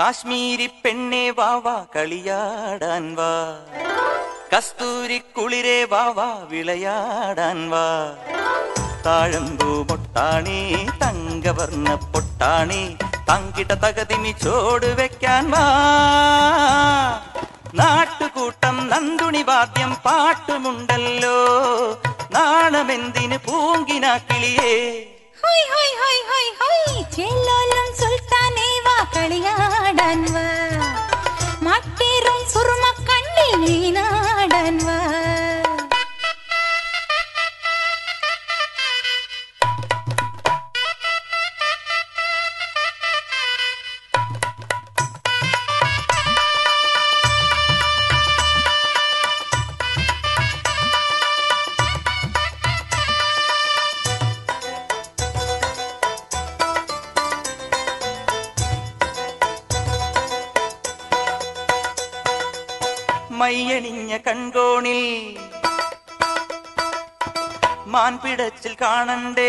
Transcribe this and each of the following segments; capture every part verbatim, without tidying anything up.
കാശ്മീരി പെണ്ണേ വാവാ കളിയാടാൻ വാ, കസ്തൂരി കുളിരേ വാവാ വിളയാടാൻ വാ. താഴമ്പൂ പൊട്ടാണി തങ്കവർണ്ണ പൊട്ടാണി തങ്കിട്ട തകതിമി ചോട് വെക്കാൻ വാ. നാട്ടുകൂട്ടം നന്ദുണി വാദ്യം പാട്ടുമുണ്ടല്ലോ, നാണമെന്തിന് പൂങ്കിനാക്കിളിയേ. ചെല്ലോലം സുൽത്താനേ വാ കളിയാടാൻ വാ, മട്ടേറും സുറുമ കണ്ണിൽ നീനാടാൻ വാ. മയ്യണിഞ്ഞ കൺകോണിൽ മാൻപിടച്ചിൽ കാണണ്ടേ,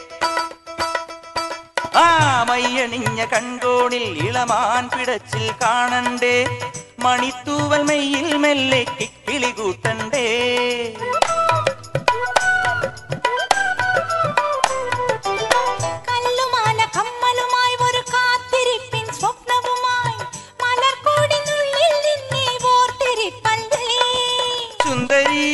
ആ മയ്യണിഞ്ഞ കൺകോണിൽ ഇളമാൻ പിടച്ചിൽ കാണണ്ടേ. മണിത്തൂവൽ മെയ്യിൽ മെല്ലെ കിക്കിളി കൂട്ടണ്ടേ. കല്ലുമാല കമ്മലുമായി ഒരു കാത്തിരിപ്പിൻ സ്വപ്നവുമായി മലർക്കോടിനുള്ളിൽ നിന്നെ ഓർത്തിരിപ്പണ്ടേ. സുന്ദരി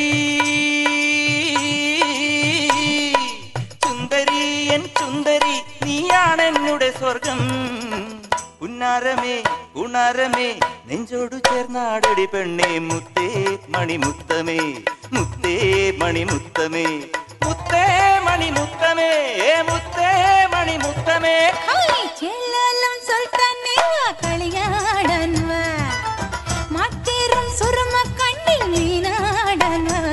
സുന്ദരി എൻ സുന്ദരി നീയാണെന്നുടെ സ്വർഗം. ഉന്നാരമേ ഉണാരമേ നെഞ്ചോടു ചേർന്നാടടി പെണ്ണേ, മുത്തേ മണിമുത്തമേ മുത്തേ മണിമുത്തമേ മുത്തേ മണിമുത്തമേ മുത്തേ മണിമുത്തമേ. ചെല്ലോലം സുൽത്താനേ വാ കളിയാടാൻ വാ, മട്ടേറും സുറുമ കണ്ണിൽ നീനാടാൻ വാ.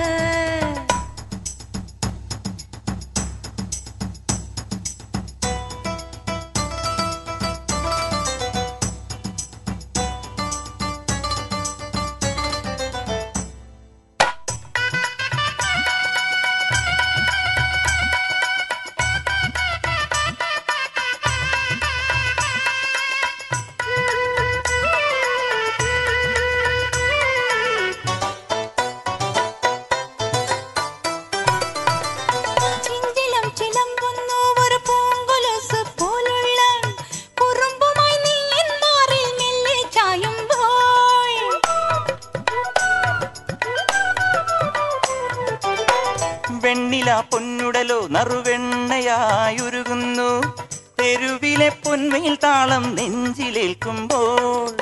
വെണ്ണില പൊന്നുടലോ നറുവെണ്ണയായുരുകുന്നു, തെരുവിലെ പൊന്മയിൽ താളം നെഞ്ചിലേൽക്കുമ്പോൾ.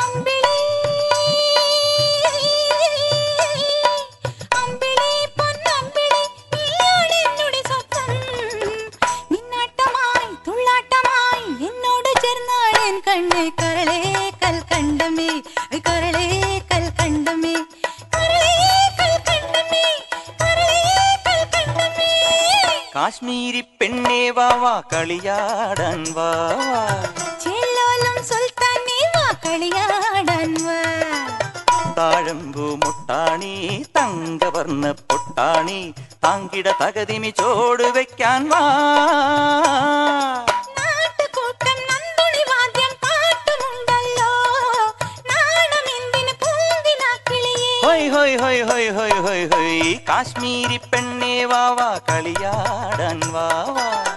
കണ്ണേ കരളേ കൽ കണ്ടമേ കരളേ കൽ കണ്ടമേ കരളേ കൽ കണ്ടമേ കരളേ കൽ കണ്ടമേ. കാശ്മീരി പെണ്ണേ വാവാ കളിയാടാൻ വാ, ചെല്ലോലം സുൽത്താനേ വാ കളിയാടാൻ വാ. താഴമ്പൂ മുട്ടാണി തങ്കവർണ്ണ പൊട്ടാണി താങ്കിട തകതിമി ചോട് വെക്കാൻ വാ. നാട്ടുകൂട്ടം നന്ദുണി വാദ്യം പാട്ടുമുണ്ടല്ലോ, നാണമെന്തിന് പൂങ്കിനാക്കിളിയേ. ഹൊയ് ഹൊയ് ഹൊയ് ഹൊയ് ഹൊയ് ഹൊയ് ഹൊയ് കാശ്മീരി പെണ്ണേ വാവാ കളിയാടാൻ വാ.